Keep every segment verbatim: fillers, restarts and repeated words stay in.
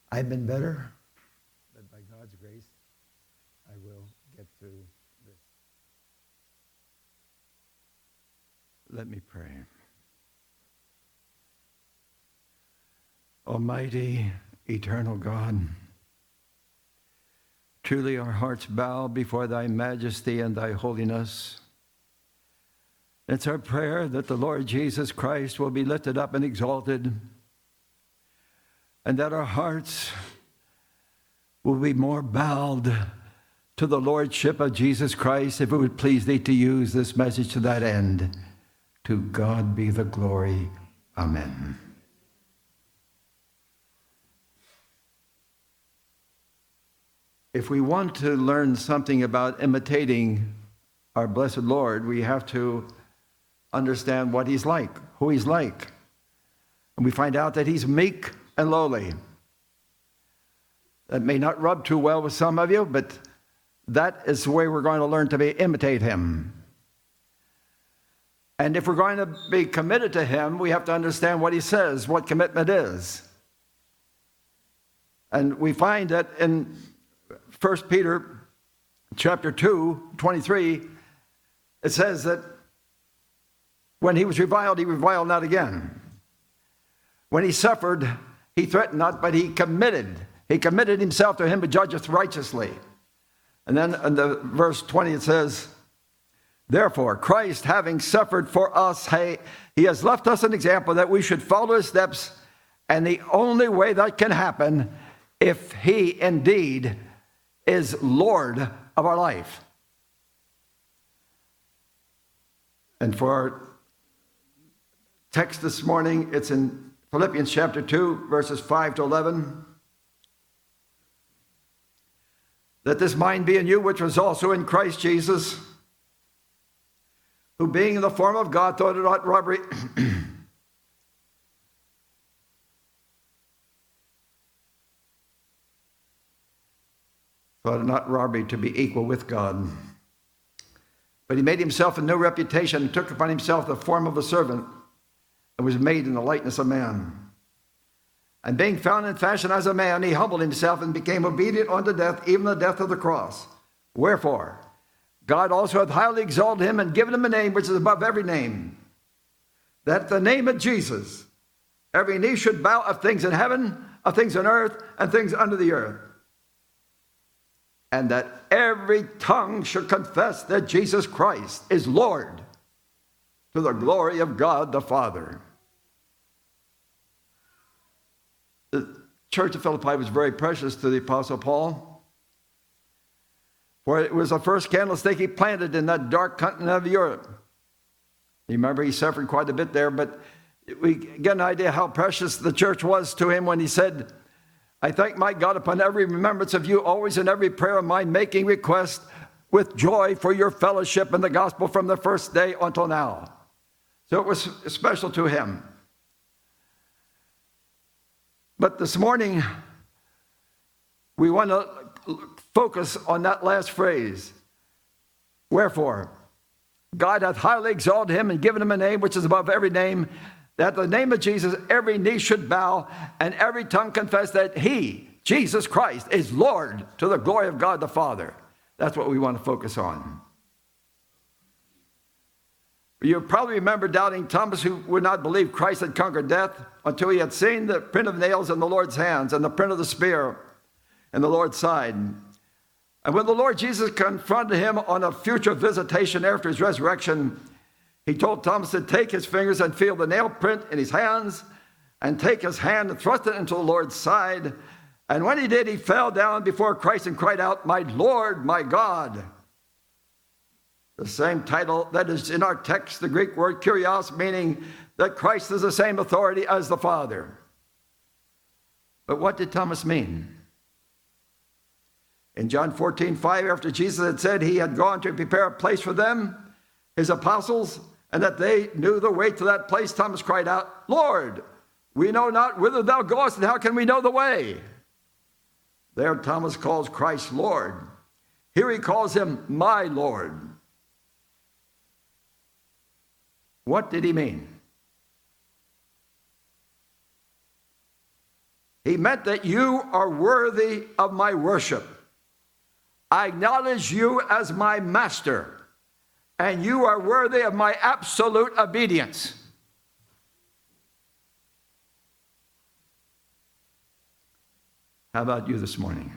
I've been better, but by God's grace, I will get through this. Let me pray. Almighty, eternal God, truly our hearts bow before thy majesty and thy holiness. It's our prayer that the Lord Jesus Christ will be lifted up and exalted, and that our hearts will be more bowed to the Lordship of Jesus Christ, if it would please thee to use this message to that end. To God be the glory. Amen. If we want to learn something about imitating our blessed Lord, we have to understand what he's like, who he's like. And we find out that he's meek and lowly. That may not rub too well with some of you, but that is the way we're going to learn to be, imitate him. And if we're going to be committed to him, we have to understand what he says, what commitment is. And we find that in First Peter chapter two, twenty-three, it says that when he was reviled, he reviled not again. When he suffered, he threatened not, but he committed. He committed himself to him who judgeth righteously. And then in the verse twenty it says, therefore, Christ having suffered for us, he, he has left us an example that we should follow his steps, and the only way that can happen, if he indeed is Lord of our life. And for our text this morning, it's in Philippians chapter two, verses five to eleven. That this mind be in you, which was also in Christ Jesus, who being in the form of God thought it not robbery thought it not robbery to be equal with God. But he made himself a no reputation, and took upon himself the form of a servant, and was made in the likeness of man. And being found in fashion as a man, he humbled himself and became obedient unto death, even the death of the cross. Wherefore, God also hath highly exalted him, and given him a name which is above every name, that at the name of Jesus every knee should bow, of things in heaven, of things on earth, and things under the earth. And that every tongue should confess that Jesus Christ is Lord, to the glory of God the Father. The church of Philippi was very precious to the Apostle Paul, for it was the first candlestick he planted in that dark continent of Europe. You remember he suffered quite a bit there, but we get an idea how precious the church was to him when he said, I thank my God upon every remembrance of you, always in every prayer of mine, making request with joy for your fellowship in the gospel from the first day until now. So it was special to him. But this morning, we want to focus on that last phrase. Wherefore, God hath highly exalted him and given him a name which is above every name, that the name of Jesus every knee should bow, and every tongue confess that he, Jesus Christ, is Lord, to the glory of God the Father. That's what we want to focus on. You probably remember doubting Thomas, who would not believe Christ had conquered death until he had seen the print of nails in the Lord's hands and the print of the spear in the Lord's side. And when the Lord Jesus confronted him on a future visitation after his resurrection, he told Thomas to take his fingers and feel the nail print in his hands, and take his hand and thrust it into the Lord's side. And when he did, he fell down before Christ and cried out, my Lord, my God. The same title that is in our text, the Greek word kurios, meaning that Christ is the same authority as the Father. But what did Thomas mean? In John fourteen five, after Jesus had said he had gone to prepare a place for them, his apostles, and that they knew the way to that place, Thomas cried out, Lord, we know not whither thou goest, and how can we know the way? There Thomas calls Christ Lord. Here he calls him my Lord. What did he mean? He meant that you are worthy of my worship. I acknowledge you as my master, and you are worthy of my absolute obedience. How about you this morning?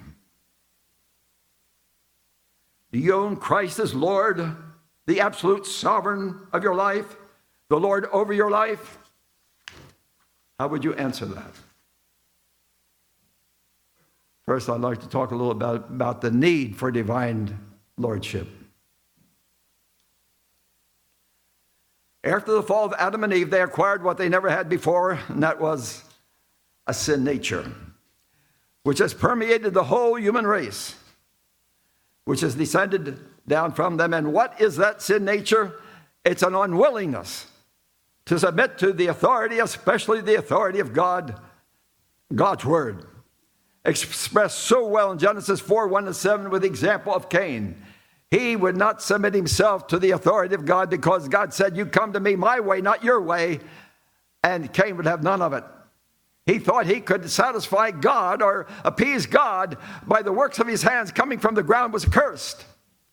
Do you own Christ as Lord, the absolute sovereign of your life, the Lord over your life? How would you answer that? First, I'd like to talk a little about, about the need for divine lordship. After the fall of Adam and Eve, they acquired what they never had before, and that was a sin nature, which has permeated the whole human race, which has descended down from them. And what is that sin nature? It's an unwillingness to submit to the authority, especially the authority of God, God's word. Expressed so well in Genesis four, one to seven with the example of Cain. He would not submit himself to the authority of God because God said, you come to me my way, not your way. And Cain would have none of it. He thought he could satisfy God or appease God by the works of his hands coming from the ground was cursed.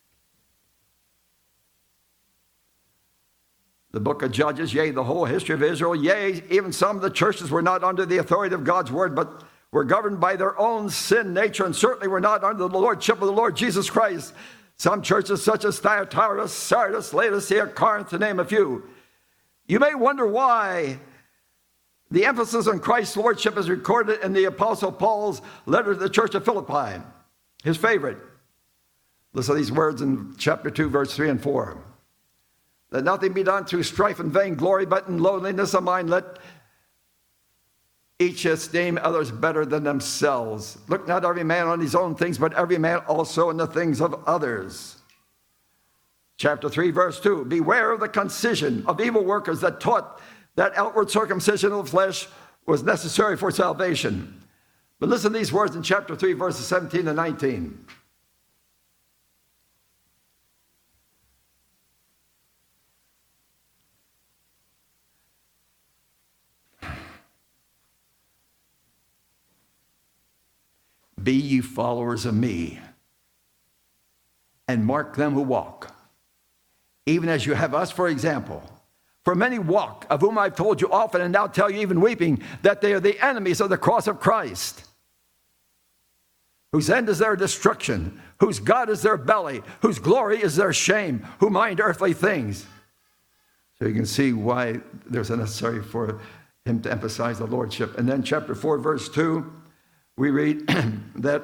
The book of Judges, yea, the whole history of Israel, yea, even some of the churches were not under the authority of God's word, but were governed by their own sin nature, and certainly were not under the lordship of the Lord Jesus Christ. Some churches such as Thyatira, Sardis, Laodicea, Corinth, to name a few. You may wonder why the emphasis on Christ's lordship is recorded in the Apostle Paul's letter to the church of Philippi, his favorite. Listen to these words in chapter two, verse three and four. Let nothing be done through strife and vainglory, but in lowliness of mind let each esteem others better than themselves. Look not every man on his own things, but every man also in the things of others. Chapter three, verse two. Beware of the concision of evil workers that taught that outward circumcision of the flesh was necessary for salvation. But listen to these words in chapter three, verses seventeen and nineteen. Be ye followers of me, and mark them who walk, even as you have us for example. For many walk, of whom I've told you often, and now tell you even weeping, that they are the enemies of the cross of Christ, whose end is their destruction, whose God is their belly, whose glory is their shame, who mind earthly things. So you can see why there's a necessary for him to emphasize the lordship. And then chapter four, verse two, we read that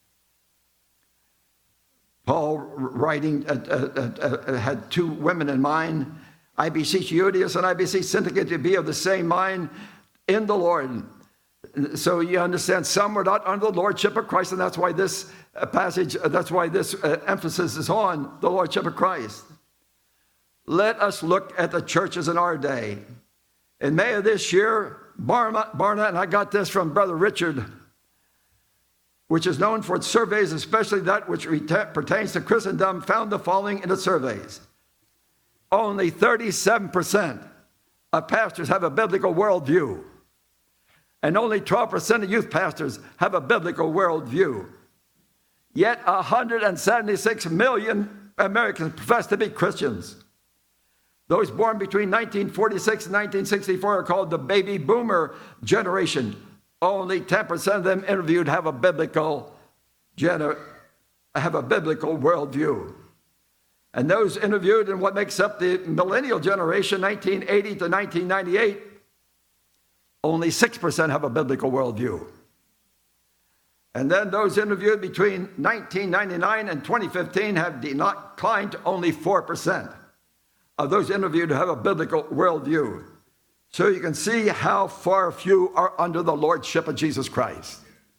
Paul, writing, uh, uh, uh, had two women in mind. I beseech Euodias and I beseech Syntyche to be of the same mind in the Lord. So you understand, some were not under the lordship of Christ, and that's why this passage, that's why this emphasis is on the lordship of Christ. Let us look at the churches in our day. In May of this year, Barna, Barna and I got this from Brother Richard, which is known for its surveys, especially that which pertains to Christendom, found the following in its surveys. Only thirty-seven percent of pastors have a biblical worldview, and only twelve percent of youth pastors have a biblical worldview. Yet one hundred seventy-six million Americans profess to be Christians. Those born between nineteen forty-six and nineteen sixty-four are called the baby boomer generation. Only ten percent of them interviewed have a biblical gener- have a biblical worldview. And those interviewed in what makes up the millennial generation, nineteen eighty to nineteen ninety-eight, only six percent have a biblical worldview. And then those interviewed between nineteen ninety-nine and twenty fifteen have declined to only four percent of those interviewed who have a biblical worldview. So you can see how far few are under the lordship of Jesus Christ.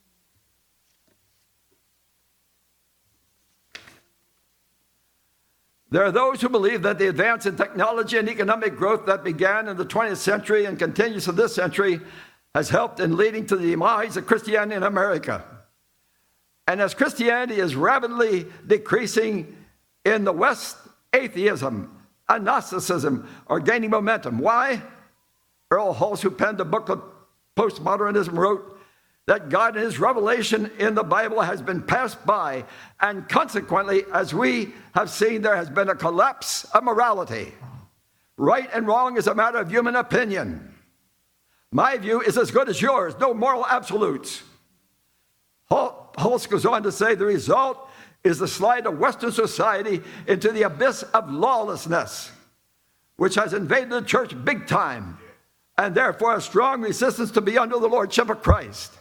There are those who believe that the advance in technology and economic growth that began in the twentieth century and continues to this century has helped in leading to the demise of Christianity in America. And as Christianity is rapidly decreasing in the West, atheism and Gnosticism are gaining momentum. Why? Earl Hulse, who penned the book of Postmodernism, wrote, that God in his revelation in the Bible has been passed by, and consequently, as we have seen, there has been a collapse of morality. Right and wrong is a matter of human opinion. My view is as good as yours, no moral absolutes. Holst goes on to say the result is the slide of Western society into the abyss of lawlessness, which has invaded the church big time, and therefore a strong resistance to be under the lordship of Christ.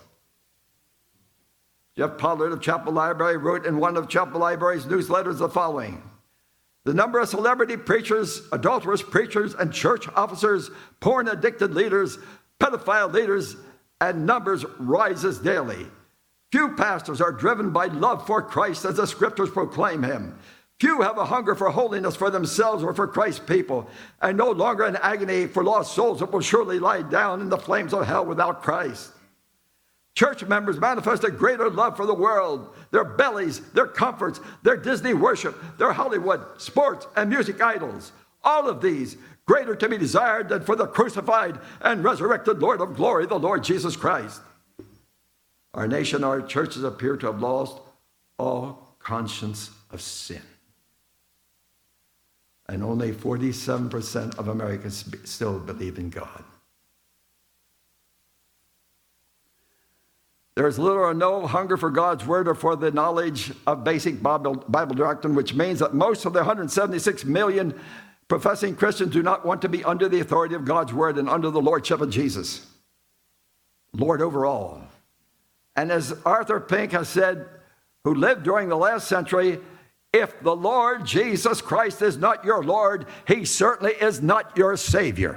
Jeff Pollard of Chapel Library wrote in one of Chapel Library's newsletters the following: the number of celebrity preachers, adulterous preachers, and church officers, porn-addicted leaders, pedophile leaders, and numbers rises daily. Few pastors are driven by love for Christ as the scriptures proclaim him. Few have a hunger for holiness for themselves or for Christ's people, and no longer an agony for lost souls that will surely lie down in the flames of hell without Christ. Church members manifest a greater love for the world, their bellies, their comforts, their Disney worship, their Hollywood, sports, and music idols. All of these greater to be desired than for the crucified and resurrected Lord of glory, the Lord Jesus Christ. Our nation, our churches appear to have lost all conscience of sin. And only forty-seven percent of Americans still believe in God. There is little or no hunger for God's word or for the knowledge of basic Bible, Bible doctrine, which means that most of the one hundred seventy-six million professing Christians do not want to be under the authority of God's word and under the lordship of Jesus, Lord over all. And as Arthur Pink has said, who lived during the last century, if the Lord Jesus Christ is not your Lord, he certainly is not your Savior.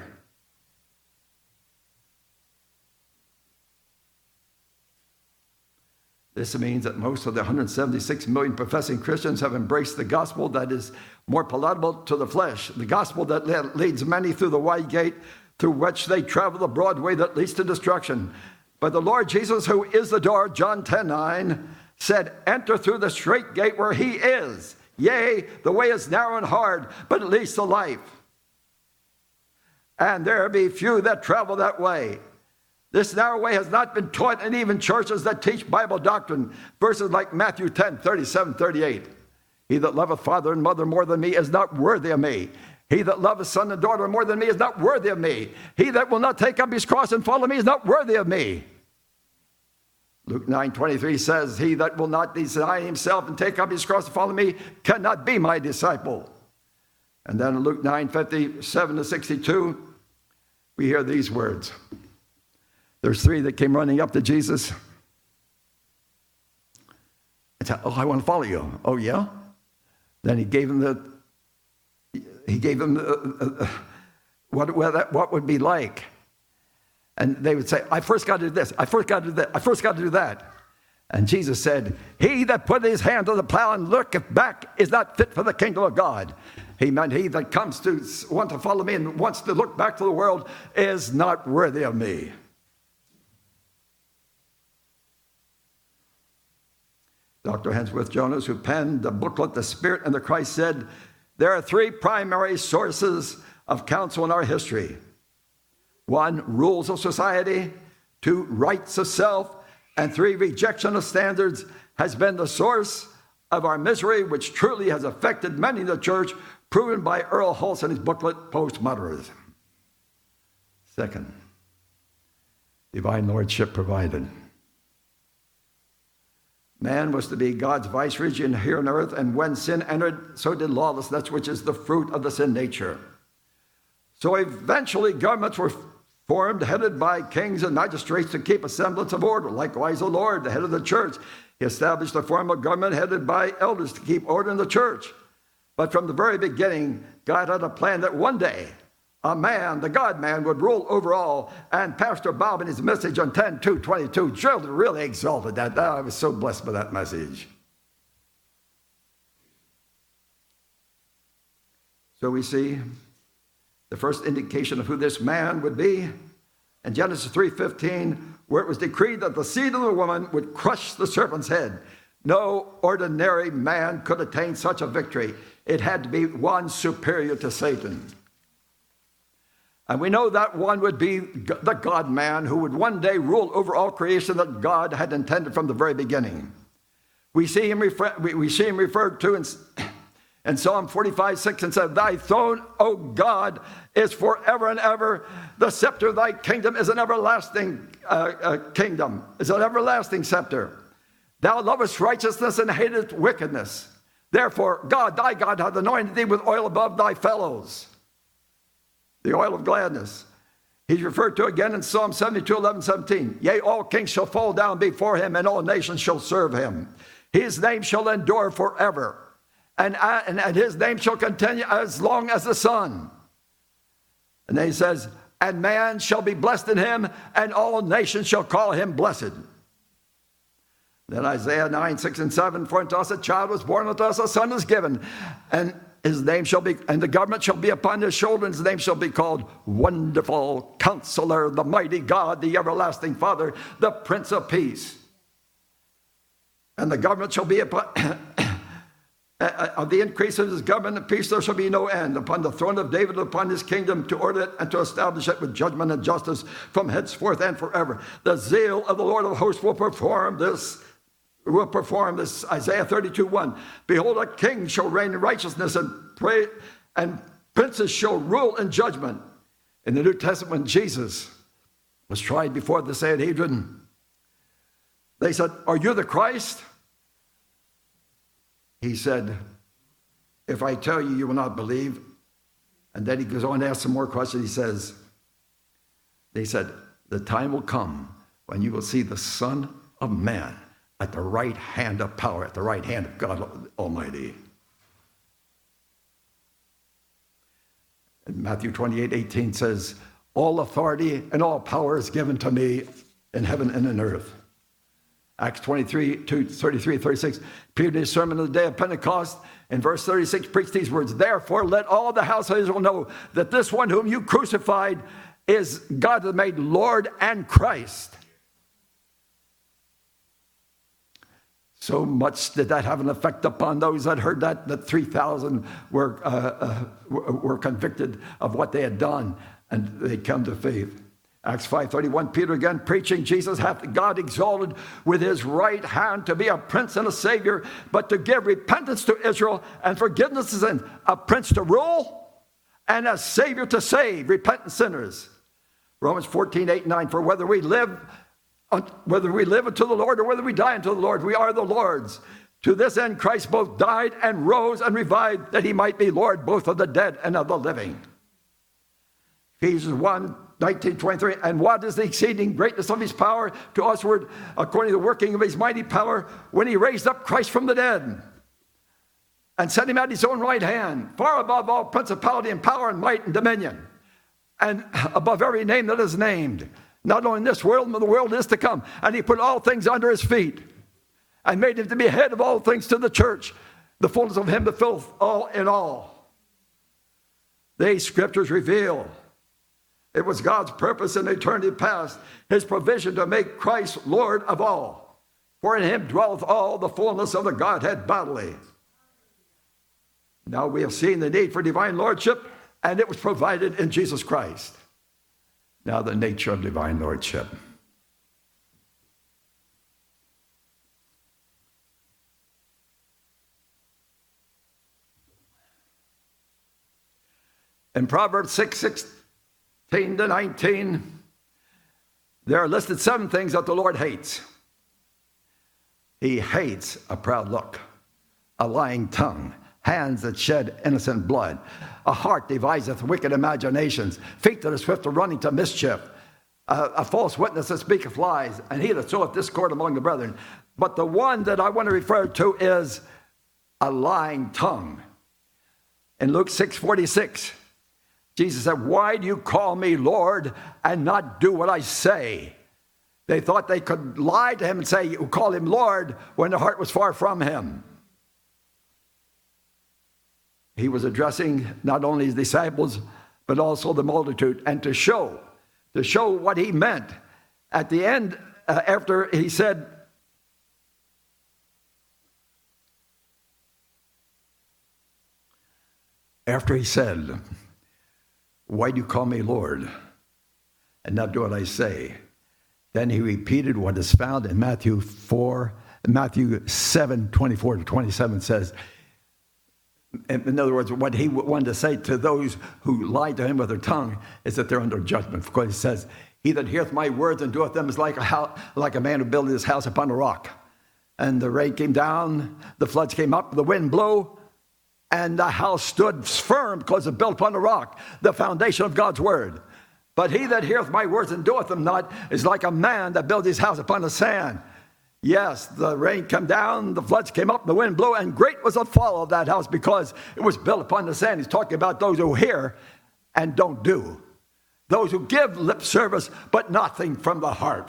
This means that most of the one hundred seventy-six million professing Christians have embraced the gospel that is more palatable to the flesh, the gospel that leads many through the wide gate through which they travel the broad way that leads to destruction. But the Lord Jesus, who is the door, John ten nine, said, enter through the straight gate where he is. Yea, the way is narrow and hard, but it leads to life. And there be few that travel that way. This narrow way has not been taught in even churches that teach Bible doctrine. Verses like Matthew ten thirty-seven thirty-eight. He that loveth father and mother more than me is not worthy of me. He that loveth son and daughter more than me is not worthy of me. He that will not take up his cross and follow me is not worthy of me. Luke nine twenty-three says, he that will not deny himself and take up his cross and follow me cannot be my disciple. And then in Luke nine fifty-seven to sixty-two, we hear these words. There's three that came running up to Jesus and said, oh, I want to follow you. Oh, yeah? Then he gave them the, he gave them the, uh, uh, what, what, that, what would be like. And they would say, I first got to do this. I first got to do that. I first got to do that. And Jesus said, he that put his hand to the plow and looketh back is not fit for the kingdom of God. He meant he that comes to want to follow me and wants to look back to the world is not worthy of me. Doctor Hensworth Jonas, who penned the booklet, The Spirit and the Christ, said, there are three primary sources of counsel in our history. One, rules of society. Two, rights of self. And three, rejection of standards has been the source of our misery, which truly has affected many in the church, proven by Earl Holst in his booklet, Postmodernism. Second, divine lordship provided. Man was to be God's vice-regent here on earth, and when sin entered, so did lawlessness, which is the fruit of the sin nature. So eventually governments were formed, headed by kings and magistrates to keep a semblance of order. Likewise, the Lord, the head of the church, he established a form of government headed by elders to keep order in the church. But from the very beginning, God had a plan that one day, a man, the God-man, would rule over all. And Pastor Bob, in his message on ten two twenty-two, drilled, really exalted that. I was so blessed by that message. So we see the first indication of who this man would be in Genesis three fifteen, where it was decreed that the seed of the woman would crush the serpent's head. No ordinary man could attain such a victory. It had to be one superior to Satan. And we know that one would be the God-man who would one day rule over all creation that God had intended from the very beginning. We see him, refer- we see him referred to in, in Psalm forty-five, six, and said, "Thy throne, O God, is forever and ever. The scepter of thy kingdom is an everlasting uh, uh, kingdom, is an everlasting scepter. Thou lovest righteousness and hatest wickedness. Therefore, God, thy God, hath anointed thee with oil above thy fellows." The oil of gladness. He's referred to again in Psalm seventy-two, eleven, seventeen. "Yea, all kings shall fall down before him, and all nations shall serve him. His name shall endure forever, and, and, and his name shall continue as long as the sun." And then he says, "And man shall be blessed in him, and all nations shall call him blessed." Then Isaiah nine, six, and seven, "For unto us a child was born, unto us a son is given, and his name shall be, and the government shall be upon his shoulder, and his name shall be called Wonderful Counselor, the Mighty God, the Everlasting Father, the Prince of Peace. And the government shall be upon, of the increase of his government and peace there shall be no end, upon the throne of David, upon his kingdom, to order it and to establish it with judgment and justice from henceforth and forever. The zeal of the Lord of hosts will perform this, will perform this." Isaiah thirty-two, one. "Behold, a king shall reign in righteousness, and pray, and princes shall rule in judgment." In the New Testament, when Jesus was tried before the Sanhedrin, they said, "Are you the Christ?" He said, "If I tell you, you will not believe." And then he goes on to ask some more questions. He says, they said, "The time will come when you will see the Son of Man at the right hand of power," at the right hand of God Almighty. And Matthew twenty-eight, eighteen says, "All authority and all power is given to me in heaven and in earth." Acts twenty-three, two, thirty-three, thirty-six. Peter, in his sermon of the day of Pentecost, in verse thirty-six, preached these words, "Therefore let all the house of Israel know that this one whom you crucified is God that made Lord and Christ." So much did that have an effect upon those that heard that, that three thousand were, uh, uh, were convicted of what they had done, and they come to faith. Acts five thirty-one, Peter again preaching, "Jesus hath God exalted with his right hand to be a prince and a savior, but to give repentance to Israel and forgiveness of sin." A prince to rule and a savior to save repentant sinners. Romans fourteen, eight, nine, "For whether we live whether we live unto the Lord or whether we die unto the Lord, we are the Lord's. To this end Christ both died and rose and revived, that he might be Lord both of the dead and of the living." Ephesians one, nineteen, twenty-three, "And what is the exceeding greatness of his power to usward, according to the working of his mighty power, when he raised up Christ from the dead and set him at his own right hand, far above all principality and power and might and dominion, and above every name that is named, not only in this world, but the world is to come. And he put all things under his feet, and made him to be head of all things to the church, the fullness of him that filleth all in all." These scriptures reveal it was God's purpose in eternity past, his provision to make Christ Lord of all. For in him dwelleth all the fullness of the Godhead bodily. Now we have seen the need for divine lordship, and it was provided in Jesus Christ. Now the nature of divine lordship. In Proverbs six, sixteen to nineteen, there are listed seven things that the Lord hates. He hates a proud look, a lying tongue, hands that shed innocent blood, a heart deviseth wicked imaginations, feet that are swift to running to mischief, a, a false witness that speaketh lies, and he that soweth discord among the brethren. But the one that I want to refer to is a lying tongue. In Luke six forty-six, Jesus said, "Why do you call me Lord and not do what I say?" They thought they could lie to him and say, "You call him Lord," when the heart was far from him. He was addressing not only his disciples, but also the multitude, and to show, to show what he meant. At the end, uh, after he said, after he said, why do you call me Lord and not do what I say? Then he repeated what is found in Matthew four, Matthew seven, twenty-four to twenty-seven says, in other words, what he wanted to say to those who lied to him with their tongue is that they're under judgment. Of course, he says, he that heareth my words and doeth them is like a, house, like a man who built his house upon a rock. And the rain came down, the floods came up, the wind blew, and the house stood firm because it built upon a rock, the foundation of God's word. But he that heareth my words and doeth them not is like a man that built his house upon the sand. Yes, the rain came down, the floods came up, the wind blew, and great was the fall of that house because it was built upon the sand. He's talking about those who hear and don't do. Those who give lip service, but nothing from the heart.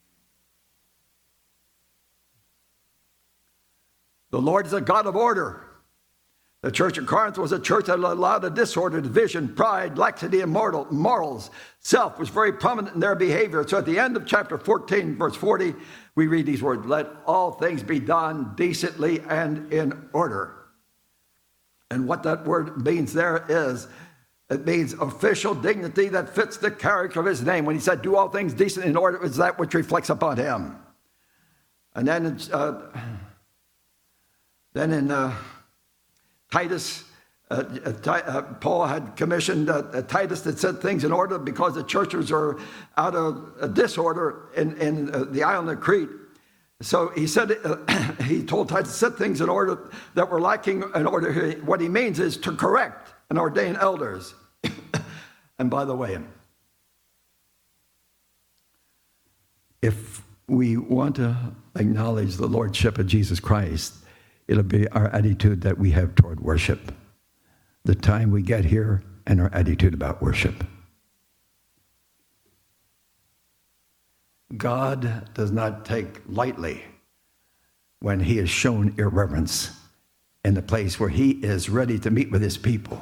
The Lord is a God of order. The church of Corinth was a church that allowed a disorder, division, pride, laxity, and moral, morals. Self was very prominent in their behavior. So at the end of chapter fourteen, verse forty, we read these words, let all things be done decently and in order. And what that word means there is, it means official dignity that fits the character of his name. When he said, do all things decent in order, it's that which reflects upon him. And then, uh, then in... Uh, Titus, uh, uh, Paul had commissioned uh, uh, Titus to set things in order because the churches are out of uh, disorder in, in uh, the island of Crete. So he said, uh, he told Titus to set things in order that were lacking in order. What he means is to correct and ordain elders. And by the way, if we want to acknowledge the Lordship of Jesus Christ, it'll be our attitude that we have toward worship, the time we get here, and our attitude about worship. God does not take lightly when he is shown irreverence in the place where he is ready to meet with his people.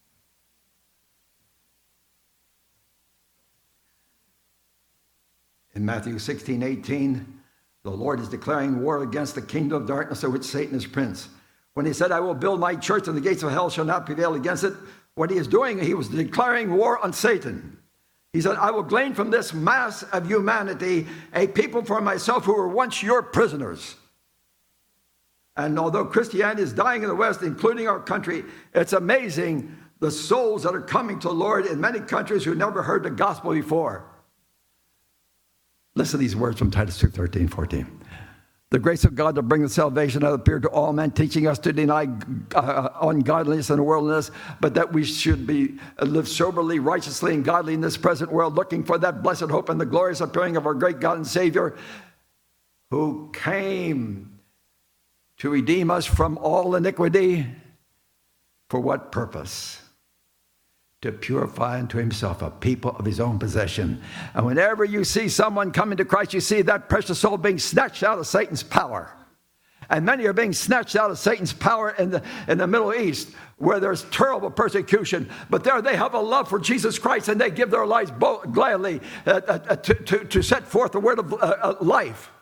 In Matthew sixteen, eighteen, the Lord is declaring war against the kingdom of darkness of which Satan is prince. When he said, I will build my church and the gates of hell shall not prevail against it, what he is doing, he was declaring war on Satan. He said, I will glean from this mass of humanity a people for myself who were once your prisoners. And although Christianity is dying in the West, including our country, it's amazing the souls that are coming to the Lord in many countries who never heard the gospel before. Listen to these words from Titus two, thirteen, fourteen. The grace of God to bring the salvation hath appeared to all men, teaching us to deny uh, ungodliness and worldliness, but that we should be uh, live soberly, righteously, and godly in this present world, looking for that blessed hope and the glorious appearing of our great God and Savior, who came to redeem us from all iniquity. For what purpose? To purify unto himself a people of his own possession. And whenever you see someone coming to Christ, you see that precious soul being snatched out of Satan's power. And many are being snatched out of Satan's power in the, in the Middle East, where there's terrible persecution. But there they have a love for Jesus Christ, and they give their lives both gladly uh, uh, to, to, to set forth the word of uh, uh, life.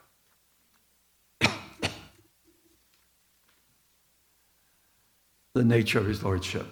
The nature of his lordship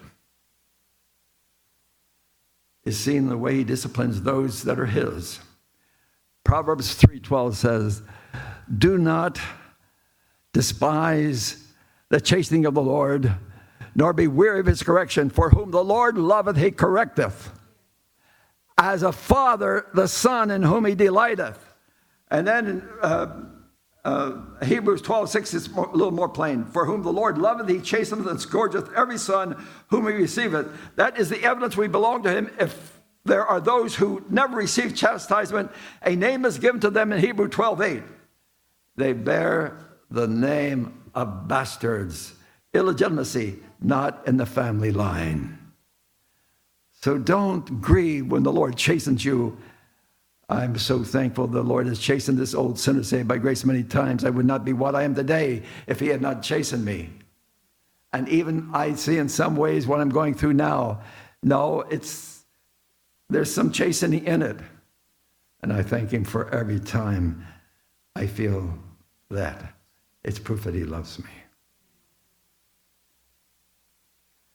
is seen in the way he disciplines those that are his. Proverbs three twelve says, do not despise the chastening of the Lord, nor be weary of his correction, for whom the Lord loveth he correcteth, as a father the son in whom he delighteth. And then uh, uh, Hebrews twelve six is more, a little more plain. For whom the Lord loveth he chasteneth and scourgeth every son whom he receiveth. That is the evidence we belong to him. If there are those who never receive chastisement, a name is given to them in Hebrews twelve eight. They bear the name of bastards, illegitimacy, not in the family line. So don't grieve when the Lord chastens you. I'm so thankful the Lord has chastened this old sinner, saved by grace many times. I would not be what I am today if he had not chastened me. And even I see in some ways what I'm going through now. No, it's there's some chastening in it. And I thank him for every time I feel that. It's proof that he loves me.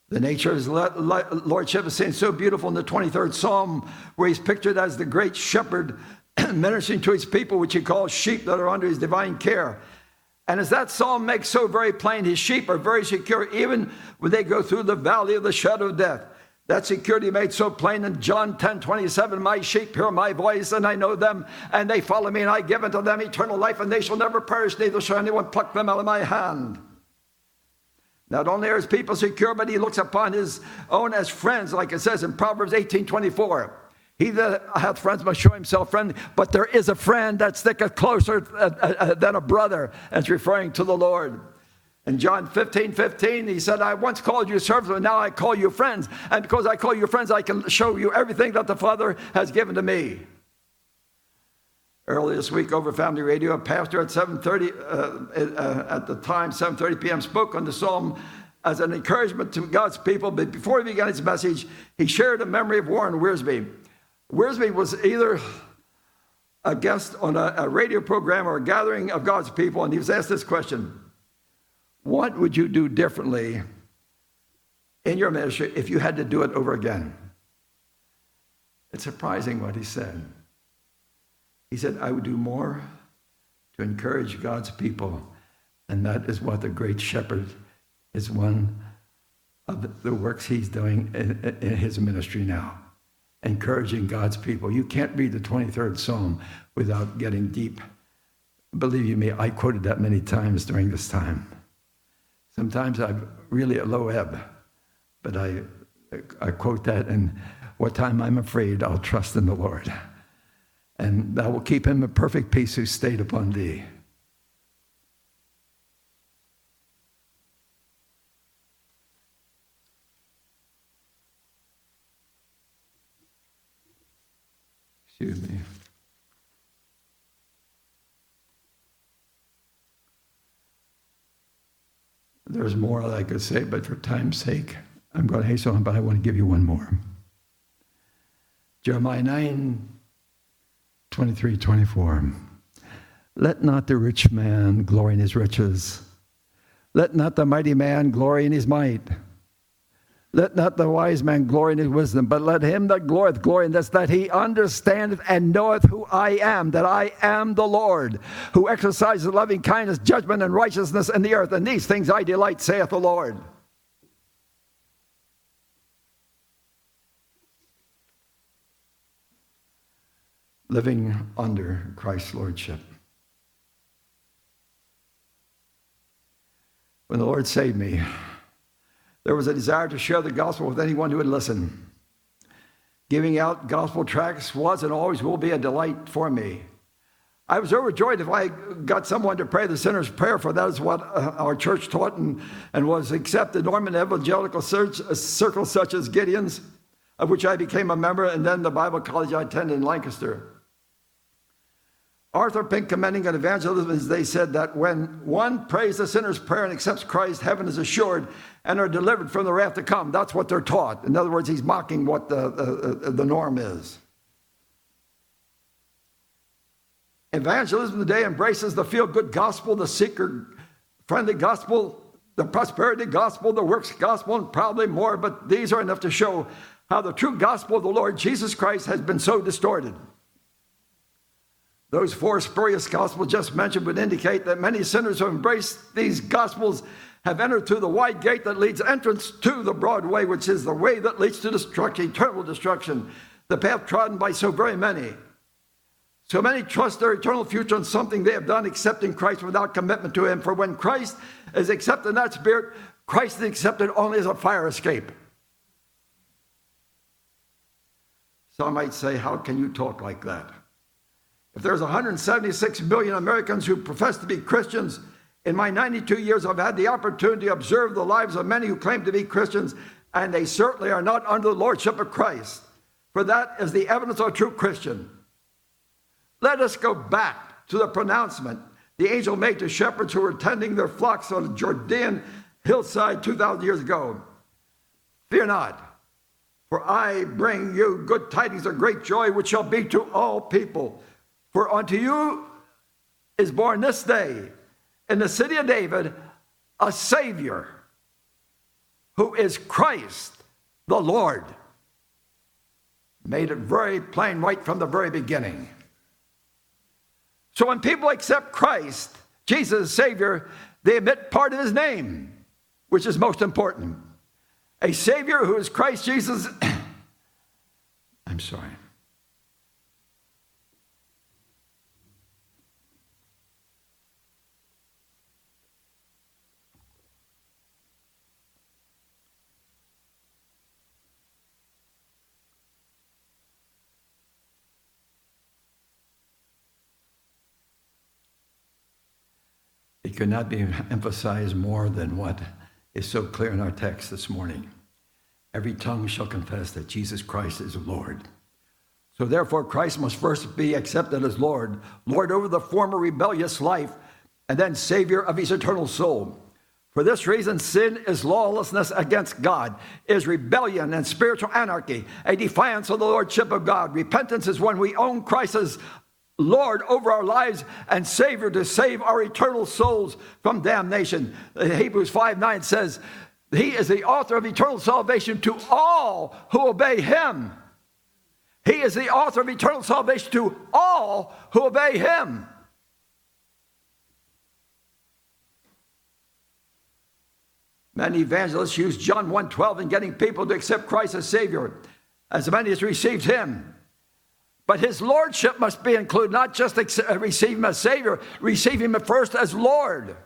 The nature of his lordship is seen so beautiful in the twenty-third Psalm, where he's pictured as the great shepherd ministering to his people, which he calls sheep that are under his divine care. And as that psalm makes so very plain, his sheep are very secure, even when they go through the valley of the shadow of death. That security made so plain in John ten twenty-seven, my sheep hear my voice, and I know them, and they follow me, and I give unto them eternal life, and they shall never perish, neither shall anyone pluck them out of my hand. Not only are his people secure, but he looks upon his own as friends, like it says in Proverbs eighteen twenty-four. He that hath friends must show himself friendly, but there is a friend that sticketh closer than a brother, as referring to the Lord. In John fifteen fifteen, he said, I once called you servants, but now I call you friends. And because I call you friends, I can show you everything that the Father has given to me. Earlier this week over Family Radio, a pastor at seven thirty, uh, uh, at the time, seven thirty p.m., spoke on the psalm as an encouragement to God's people. But before he began his message, he shared a memory of Warren Wiersbe. Wiersbe was either a guest on a, a radio program or a gathering of God's people, and he was asked this question: what would you do differently in your ministry if you had to do it over again? It's surprising what he said. He said, I would do more to encourage God's people. And that is what the great shepherd is one of the works he's doing in, in his ministry now. Encouraging God's people. You can't read the twenty-third Psalm without getting deep. Believe you me, I quoted that many times during this time. Sometimes I'm really at low ebb, but I, I quote that, and what time I'm afraid, I'll trust in the Lord. And thou will keep him in perfect peace who stayed upon thee. Excuse me. There's more that I could say, but for time's sake, I'm going to hasten on, but I want to give you one more. Jeremiah nine, twenty-three, twenty-four. Let not the rich man glory in his riches. Let not the mighty man glory in his might. Let not the wise man glory in his wisdom, but let him that glorieth glory in this, that he understandeth and knoweth who I am, that I am the Lord, who exercises loving kindness, judgment, and righteousness in the earth. And these things I delight, saith the Lord. Living under Christ's lordship. When the Lord saved me, there was a desire to share the gospel with anyone who would listen. Giving out gospel tracts was and always will be a delight for me. I was overjoyed if I got someone to pray the sinner's prayer, for that is what uh, our church taught and, and was accepted. Norman evangelical search, uh, circles such as Gideon's, of which I became a member, and then the Bible college I attended in Lancaster. Arthur Pink, commenting on evangelism, they said that when one prays the sinner's prayer and accepts Christ, heaven is assured and are delivered from the wrath to come. That's what they're taught. In other words, he's mocking what the, the, the norm is. Evangelism today embraces the feel-good gospel, the seeker-friendly gospel, the prosperity gospel, the works gospel, and probably more, but these are enough to show how the true gospel of the Lord Jesus Christ has been so distorted. Those four spurious gospels just mentioned would indicate that many sinners who embrace these gospels have entered through the wide gate that leads entrance to the broad way, which is the way that leads to destruction, eternal destruction, the path trodden by so very many. So many trust their eternal future in something they have done, accepting Christ without commitment to him. For when Christ is accepted in that spirit, Christ is accepted only as a fire escape. Some might say, how can you talk like that? If there's one hundred seventy-six million Americans who profess to be Christians, in my ninety-two years I've had the opportunity to observe the lives of many who claim to be Christians, and they certainly are not under the lordship of Christ. For that is the evidence of a true Christian. Let us go back to the pronouncement the angel made to shepherds who were tending their flocks on the Judean hillside two thousand years ago. Fear not, for I bring you good tidings of great joy, which shall be to all people. For unto you is born this day in the city of David a Savior, who is Christ the Lord. Made it very plain right from the very beginning. So when people accept Christ, Jesus as Savior, they admit part of his name, which is most important. A Savior who is Christ Jesus. I'm sorry. It could not be emphasized more than what is so clear in our text this morning. Every tongue shall confess that Jesus Christ is Lord. So therefore, Christ must first be accepted as Lord, Lord over the former rebellious life, and then Savior of his eternal soul. For this reason, sin is lawlessness against God, is rebellion and spiritual anarchy, a defiance of the lordship of God. Repentance is when we own Christ as Lord over our lives and Savior to save our eternal souls from damnation. Hebrews five nine says, he is the author of eternal salvation to all who obey him. He is the author of eternal salvation to all who obey him. Many evangelists use John one twelve in getting people to accept Christ as Savior, as many as received him. But his lordship must be included, not just receive him as Savior, receive him first as Lord.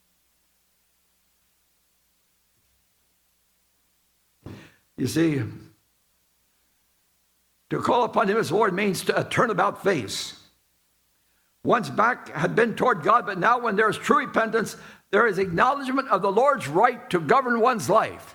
You see, to call upon him as Lord means to a turnabout face. One's back had been toward God, but now when there is true repentance, there is acknowledgement of the Lord's right to govern one's life.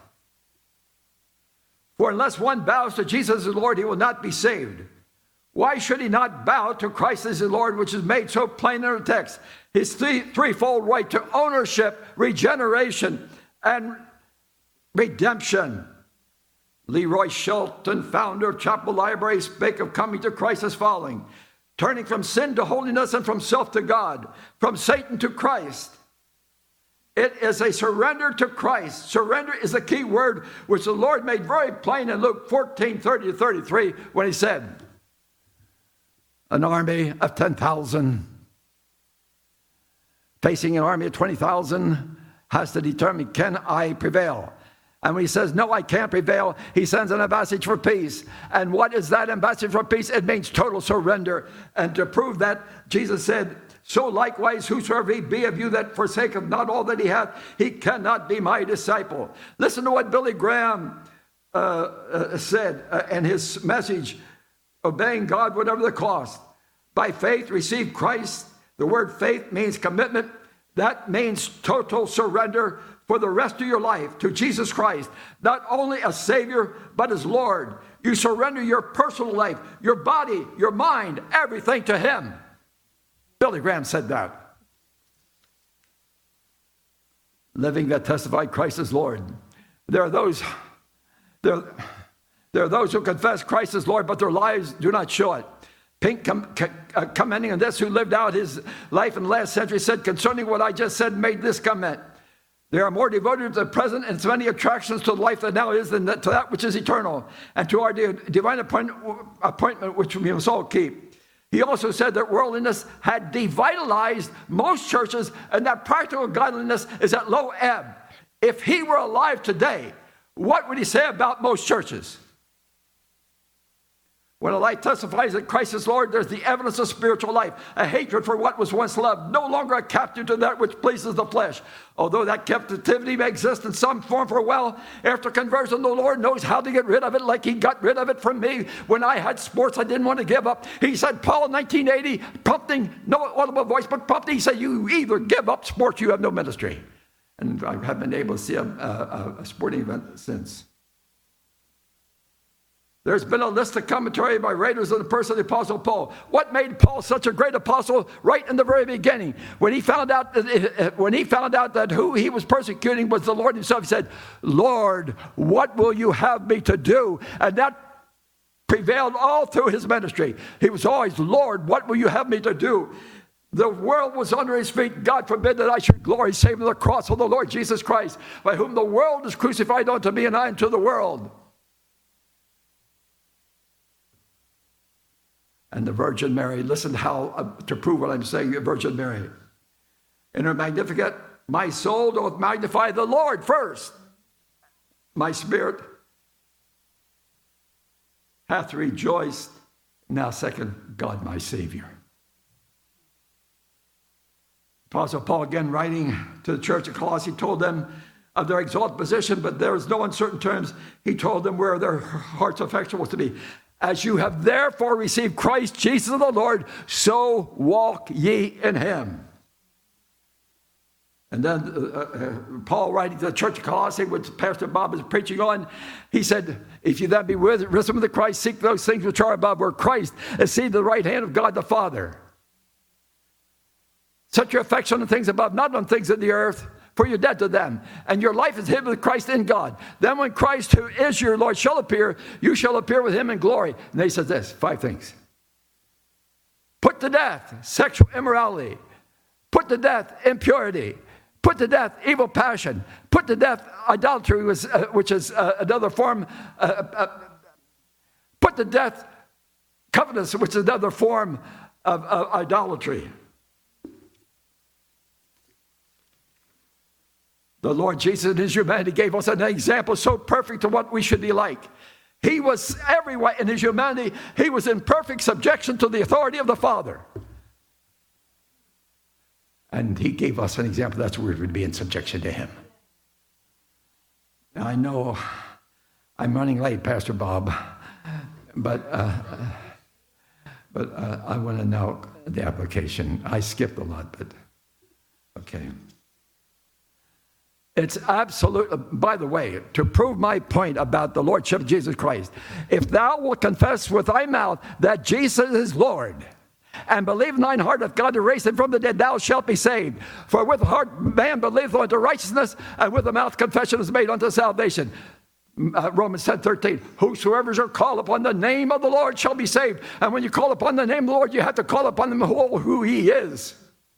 For unless one bows to Jesus as Lord, he will not be saved. Why should he not bow to Christ as his Lord, which is made so plain in the text? His three, threefold right to ownership, regeneration, and redemption. Leroy Shelton, founder of Chapel Library, spake of coming to Christ as following: turning from sin to holiness and from self to God, from Satan to Christ. It is a surrender to Christ. Surrender is a key word which the Lord made very plain in Luke fourteen thirty to thirty-three when he said, an army of ten thousand facing an army of twenty thousand has to determine, can I prevail? And when he says, no, I can't prevail, he sends an ambassador for peace. And what is that ambassador for peace? It means total surrender. And to prove that, Jesus said, so likewise, whosoever he be of you that forsaketh not all that he hath, he cannot be my disciple. Listen to what Billy Graham uh, uh, said uh, in his message, obeying God whatever the cost. By faith, receive Christ. The word faith means commitment. That means total surrender for the rest of your life to Jesus Christ. Not only as Savior, but as Lord. You surrender your personal life, your body, your mind, everything to him. Billy Graham said that. Living that testify Christ as Lord. There are those, there, there are those who confess Christ as Lord, but their lives do not show it. Pink, com, uh, commenting on this, who lived out his life in the last century, said, concerning what I just said, made this comment: they are more devoted to the present and its many attractions to the life that now is than to that which is eternal, and to our divine appoint, appointment which we must all keep. He also said that worldliness had devitalized most churches, and that practical godliness is at low ebb. If he were alive today, what would he say about most churches? When a life testifies that Christ is Lord, there's the evidence of spiritual life, a hatred for what was once loved, no longer a captive to that which pleases the flesh. Although that captivity may exist in some form for a while, after conversion, the Lord knows how to get rid of it, like he got rid of it from me when I had sports I didn't want to give up. He said, Paul in nineteen eighty, prompting, no audible voice, but prompting, he said, you either give up sports, you have no ministry. And I haven't been able to see a, a, a sporting event since. There's been a list of commentary by writers of the person of the Apostle Paul. What made Paul such a great apostle right in the very beginning? When he found out that, when he found out that who he was persecuting was the Lord himself, he said, Lord, what will you have me to do? And that prevailed all through his ministry. He was always, Lord, what will you have me to do? The world was under his feet. God forbid that I should glory save in the cross of the Lord Jesus Christ, by whom the world is crucified unto me, and I unto the world. And the Virgin Mary, listen how, uh, to prove what I'm saying, the Virgin Mary. In her Magnificat, my soul doth magnify the Lord first. My spirit hath rejoiced. Now second, God my Savior. Apostle Paul, again writing to the church of Colossae, told them of their exalted position, but there is no uncertain terms. He told them where their heart's affection was to be. As you have therefore received Christ Jesus the Lord, so walk ye in him. And then uh, uh, Paul, writing to the church of Colossae, which Pastor Bob is preaching on, he said, if you then be with, risen with Christ, seek those things which are above, where Christ is seated at the right hand of God the Father. Set your affection on things above, not on things of the earth, for you're dead to them. And your life is hid with Christ in God. Then when Christ, who is your Lord, shall appear, you shall appear with him in glory. And he says this, five things. Put to death sexual immorality. Put to death impurity. Put to death evil passion. Put to death idolatry, which, uh, which is uh, another form. Uh, uh, put to death covetousness, which is another form of uh, idolatry. The Lord Jesus in his humanity gave us an example so perfect to what we should be like. He was everywhere in his humanity. He was in perfect subjection to the authority of the Father. And he gave us an example. That's where we would be in subjection to him. Now, I know I'm running late, Pastor Bob, but uh, but uh, I want to know the application. I skipped a lot, but okay. It's absolute, by the way, to prove my point about the Lordship of Jesus Christ, if thou wilt confess with thy mouth that Jesus is Lord, and believe in thine heart that God raised him from the dead, thou shalt be saved. For with the heart man believeth unto righteousness, and with the mouth confession is made unto salvation. Uh, Romans ten thirteen, whosoever shall call upon the name of the Lord shall be saved. And when you call upon the name of the Lord, you have to call upon him who, who he is.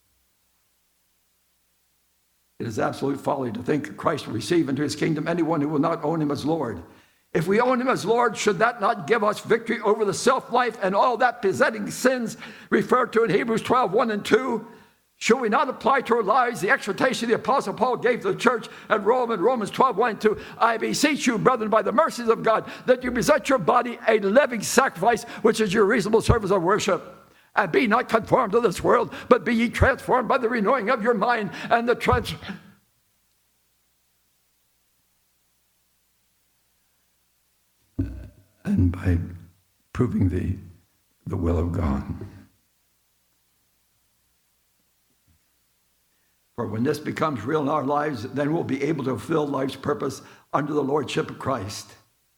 It is absolute folly to think Christ will receive into his kingdom anyone who will not own him as Lord. If we own him as Lord, should that not give us victory over the self-life and all that besetting sins referred to in Hebrews twelve, one and two? Should we not apply to our lives the exhortation the Apostle Paul gave to the church at Rome in Romans twelve, one and two? I beseech you, brethren, by the mercies of God, that you present your body a living sacrifice, which is your reasonable service of worship. And be not conformed to this world, but be ye transformed by the renewing of your mind and the trans... and by proving the, the will of God. For when this becomes real in our lives, then we'll be able to fulfill life's purpose under the Lordship of Christ.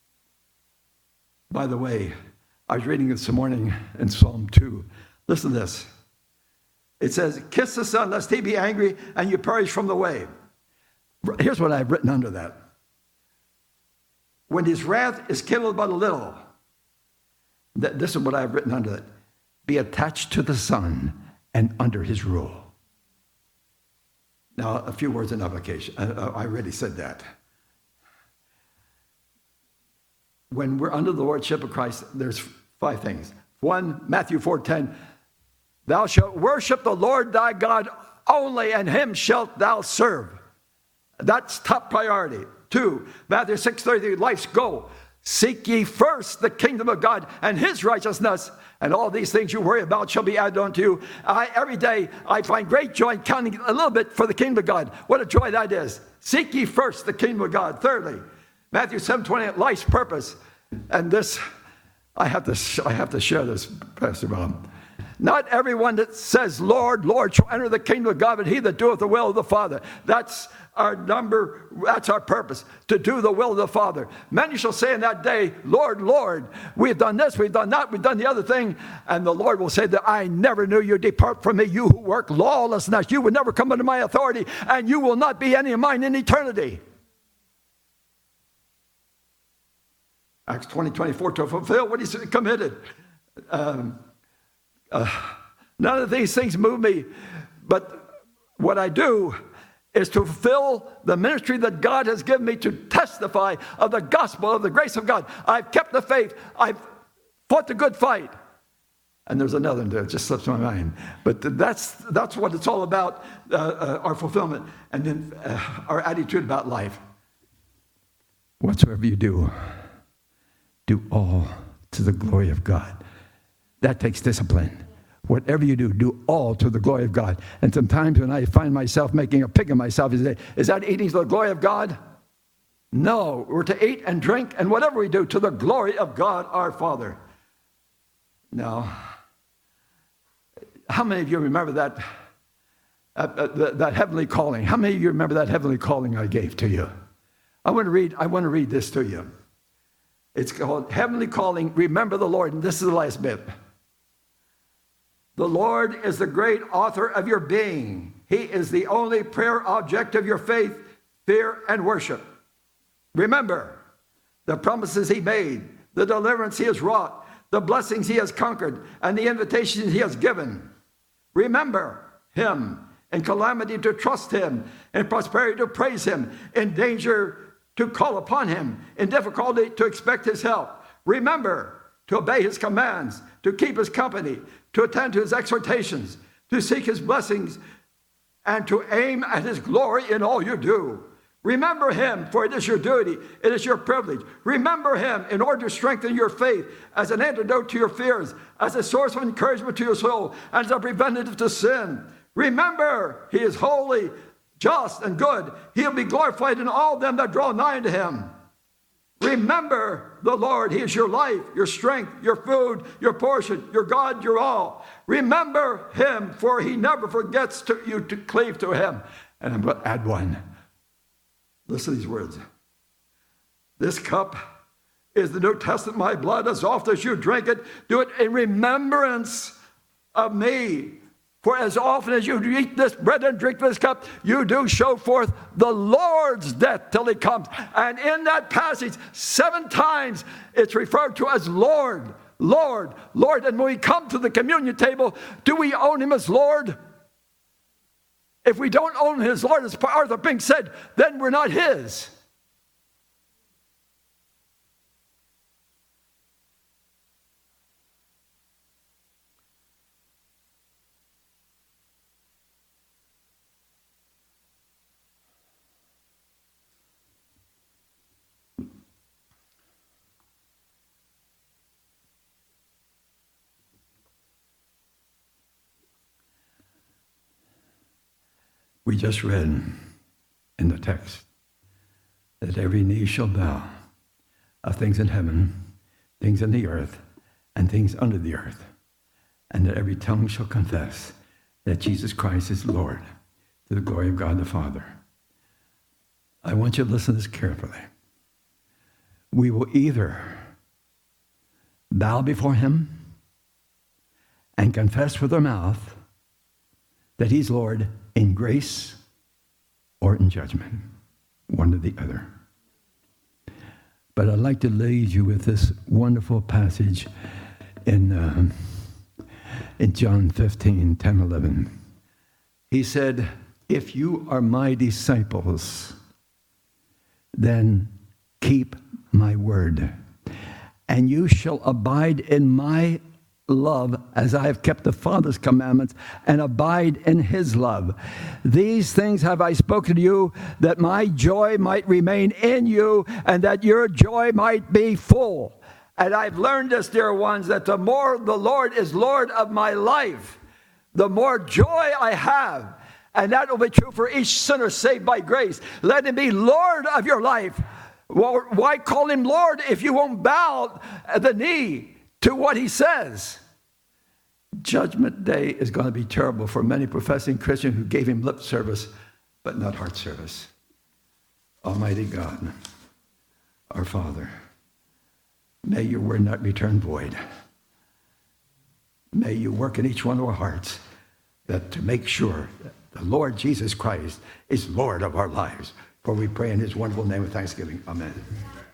By the way, I was reading this morning in Psalm two. Listen to this. It says, kiss the Son, lest he be angry, and you perish from the way. Here's what I've written under that. When his wrath is kindled but a little, th- this is what I've written under that. Be attached to the Son and under his rule. Now, a few words in application. I, I already said that. When we're under the Lordship of Christ, there's five things. One, Matthew four ten, thou shalt worship the Lord thy God only, and him shalt thou serve. That's top priority. Two, Matthew six thirty, life's goal. Seek ye first the kingdom of God and his righteousness, and all these things you worry about shall be added unto you. I, every day I find great joy in counting a little bit for the kingdom of God. What a joy that is. Seek ye first the kingdom of God. Thirdly, Matthew seven twenty-eight, life's purpose. And this, I have to, I have to share this, Pastor Bob. Not everyone that says, Lord, Lord, shall enter the kingdom of God, but he that doeth the will of the Father. That's our number, that's our purpose, to do the will of the Father. Many shall say in that day, Lord, Lord, we've done this, we've done that, we've done the other thing. And the Lord will say that I never knew you. Depart from me, you who work lawlessness. You would never come under my authority, and you will not be any of mine in eternity. Acts twenty, twenty-four, to fulfill what he's committed. Um, uh, None of these things move me, but what I do is to fulfill the ministry that God has given me to testify of the gospel of the grace of God. I've kept the faith. I've fought the good fight. And there's another one that just slips my mind. But that's that's what it's all about, uh, uh, our fulfillment. And then uh, our attitude about life. Whatsoever you do, do all to the glory of God. That takes discipline. Whatever you do, do all to the glory of God. And sometimes when I find myself making a pig of myself, I say, is that eating to the glory of God? No, we're to eat and drink and whatever we do to the glory of God our Father. Now, how many of you remember that, uh, uh, that, that heavenly calling? How many of you remember that heavenly calling I gave to you? I want to read, I want to read this to you. It's called Heavenly Calling, Remember the Lord. And this is the last bit. The Lord is the great author of your being. He is the only prayer object of your faith, fear, and worship. Remember the promises he made, the deliverance he has wrought, the blessings he has conquered, and the invitations he has given. Remember him in calamity to trust him, in prosperity to praise him, in danger to call upon him, in difficulty to expect his help. Remember to obey his commands, to keep his company, to attend to his exhortations, to seek his blessings, and to aim at his glory in all you do. Remember him, for it is your duty, it is your privilege. Remember him in order to strengthen your faith as an antidote to your fears, as a source of encouragement to your soul, and as a preventative to sin. Remember, he is holy, just, and good. He'll be glorified in all them that draw nigh to him. Remember the Lord. He is your life, your strength, your food, your portion, your God, your all. Remember him, for he never forgets to, you to cleave to him. And I'm going to add one. Listen to these words. This cup is the New Testament, my blood. As often as you drink it, do it in remembrance of me. For as often as you eat this bread and drink this cup, you do show forth the Lord's death till he comes. And in that passage, seven times it's referred to as Lord, Lord, Lord. And when we come to the communion table, do we own him as Lord? If we don't own his Lord, as Arthur Pink said, then we're not his. We just read in the text that every knee shall bow of things in heaven, things in the earth, and things under the earth, and that every tongue shall confess that Jesus Christ is Lord, to the glory of God the Father. I want you to listen to this carefully. We will either bow before him and confess with our mouth that he's Lord in grace or in judgment, one or the other. But I'd like to leave you with this wonderful passage in, uh, in John fifteen, ten, eleven. He said, if you are my disciples, then keep my word, and you shall abide in my love as I have kept the Father's commandments and abide in his love. These things have I spoken to you, that my joy might remain in you and that your joy might be full. And I've learned this, dear ones, that the more the Lord is Lord of my life, the more joy I have. And that will be true for each sinner saved by grace. Let him be Lord of your life. Well, why call him Lord if you won't bow the knee to what he says? Judgment day is going to be terrible for many professing Christians who gave him lip service, but not heart service. Almighty God, our Father, may your word not return void. May you work in each one of our hearts that to make sure that the Lord Jesus Christ is Lord of our lives. For we pray in his wonderful name of thanksgiving. Amen.